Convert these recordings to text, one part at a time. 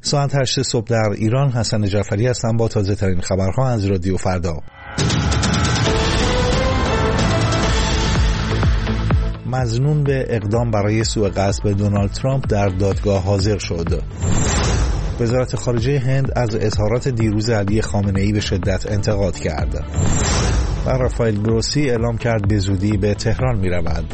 ساعت 8 صبح در ایران. حسن جعفری هستم با تازه ترین خبرها از رادیو فردا. مظنون به اقدام برای سوء قصد به دونالد ترامپ در دادگاه حاضر شد. وزارت خارجه هند از اظهارات دیروز علی خامنه‌ای به شدت انتقاد کرد. و رافائل گروسی اعلام کرد به زودی به تهران می‌رود.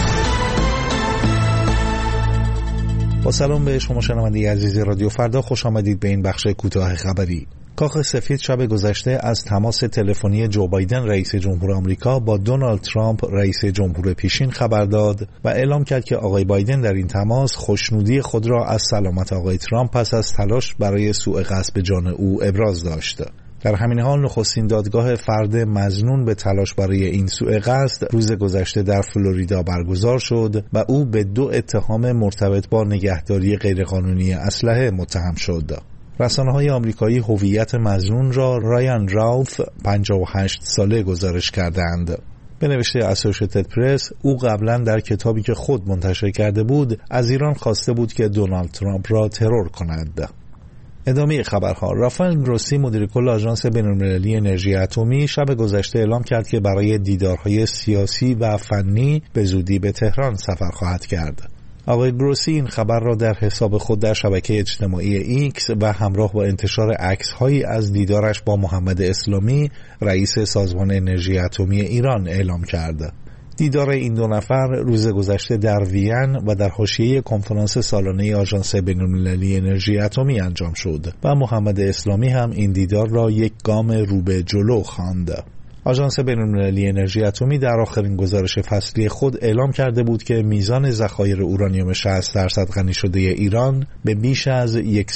با سلام به شما شنونده عزیز رادیو فردا، خوش آمدید به این بخش کوتاه خبری. کاخ سفید شب گذشته از تماس تلفنی جو بایدن رئیس جمهور آمریکا با دونالد ترامپ رئیس جمهور پیشین خبر داد و اعلام کرد که آقای بایدن در این تماس خوشنودی خود را از سلامت آقای ترامپ پس از تلاش برای سوء قصد به جان او ابراز داشت. در همین حال نخستین دادگاه فرد مظنون به تلاش برای این سوء قصد روز گذشته در فلوریدا برگزار شد و او به 2 اتهام مرتبط با نگهداری غیرقانونی اسلحه متهم شد. رسانه‌های آمریکایی هویت مظنون را رایان راوف 58 ساله گزارش کردند. به نوشته اسوشیتد پرس، او قبلا در کتابی که خود منتشر کرده بود از ایران خواسته بود که دونالد ترامپ را ترور کند. ادامه خبرها. رافائل گروسی مدیر کل آژانس بین‌المللی انرژی اتمی شب گذشته اعلام کرد که برای دیدارهای سیاسی و فنی به زودی به تهران سفر خواهد کرد. آقای گروسی این خبر را در حساب خود در شبکه اجتماعی ایکس و همراه با انتشار عکس‌هایی از دیدارش با محمد اسلامی رئیس سازمان انرژی اتمی ایران اعلام کرد. دیدار این 2 نفر روز گذشته در وین و در حاشیه کنفرانس سالانه آژانس بین‌المللی انرژی اتمی انجام شد و محمد اسلامی هم این دیدار را یک گام رو به جلو خواند. آژانس بین‌المللی انرژی اتمی در آخرین گزارش فصلی خود اعلام کرده بود که میزان ذخایر اورانیوم 60% غنی شده ایران به بیش از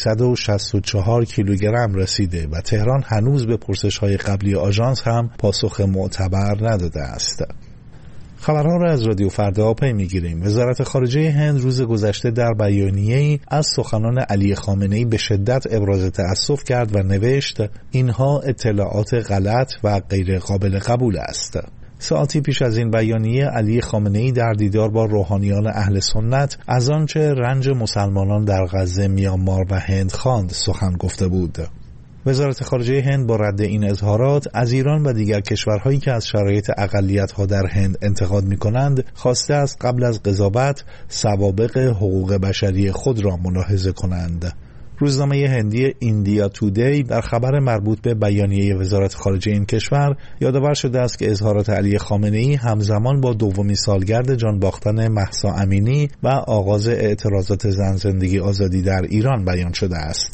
164 کیلوگرم رسیده و تهران هنوز به پرسش‌های قبلی آژانس هم پاسخ معتبر نداده است. خبرها را از رادیو فردا پی می‌گیریم. وزارت خارجه هند روز گذشته در بیانیه‌ای از سخنان علی خامنه‌ای به شدت ابراز تأسف کرد و نوشت اینها اطلاعات غلط و غیر قابل قبول است. ساعتی پیش از این بیانیه علی خامنه‌ای در دیدار با روحانیان اهل سنت از آنچه رنج مسلمانان در غزه، میانمار و هند خواند سخن گفته بود. وزارت خارجه هند با رد این اظهارات از ایران و دیگر کشورهایی که از شرایط اقلیت‌ها در هند انتقاد می‌کنند خواسته است قبل از قضاوت سوابق حقوق بشری خود را ملاحظه کنند. روزنامه هندی ایندیا تودی در خبر مربوط به بیانیه وزارت خارجه این کشور یادآور شده است که اظهارات علی خامنه‌ای همزمان با 2مین سالگرد جان باختن مهسا امینی و آغاز اعتراضات زن زندگی آزادی در ایران بیان شده است.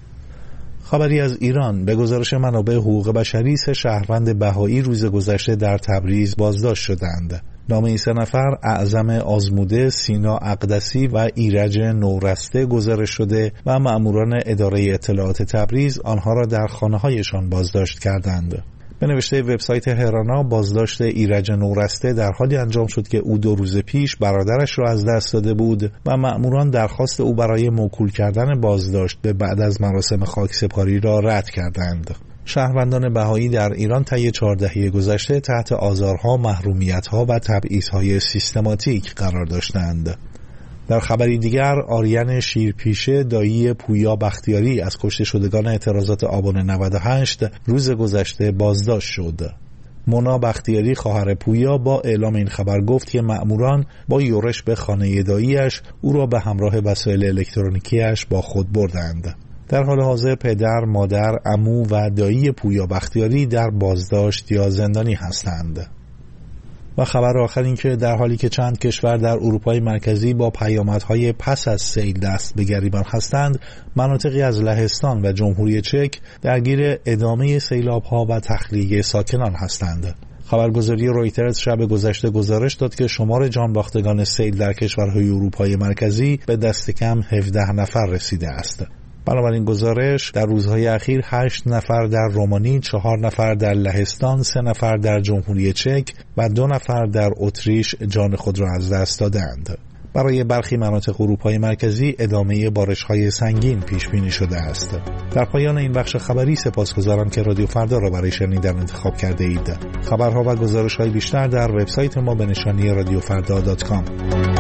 خبری از ایران. به گزارش منابع حقوق بشری 3 شهروند بهایی روز گذشته در تبریز بازداشت شدند. نام این 3 نفر اعظم آزموده، سینا اقدسی و ایرج نورسته گزارش شده و مأموران اداره اطلاعات تبریز آنها را در خانه‌هایشان بازداشت کردند. به نوشته وبسایت هرانا، بازداشت ایرج نورسته در حالی انجام شد که او 2 روز پیش برادرش را از دست داده بود و مأموران درخواست او برای موکول کردن بازداشت به بعد از مراسم خاکسپاری را رد کردند. شهروندان بهایی در ایران طی 4 دهه گذشته تحت آزارها، محرومیت‌ها و تبعیض‌های سیستماتیک قرار داشتند. در خبری دیگر، آریان شیرپیشه دایی پویا بختیاری از کشته شدگان اعتراضات آبان 98 روز گذشته بازداشت شد. مونا بختیاری خواهر پویا با اعلام این خبر گفت که مأموران با یورش به خانه دایی‌اش او را به همراه وسایل الکترونیکی‌اش با خود بردند. در حال حاضر پدر، مادر، عمو و دایی پویا بختیاری در بازداشت یا زندانی هستند. و خبر آخر این که در حالی که چند کشور در اروپای مرکزی با پیامدهای پس از سیل دست به گریبان هستند، مناطقی از لهستان و جمهوری چک درگیر ادامه سیلاب‌ها و تخلیه ساکنان هستند. خبرگزاری رویترز شب گذشته گزارش داد که شمار جانباختگان سیل در کشورهای اروپای مرکزی به دست کم 17 نفر رسیده است. بنابراین گزارش در روزهای اخیر 8 نفر در رومانی، 4 نفر در لهستان، 3 نفر در جمهوری چک و 2 نفر در اتریش جان خود را از دست دادند. برای برخی مناطق اروپای مرکزی ادامه بارش‌های سنگین پیش بینی شده است. در پایان این بخش خبری سپاسگزارم که رادیو فردا را برای شنیدن انتخاب کرده اید. خبرها و گزارش‌های بیشتر در وبسایت ما به نشانی radiofrda.com.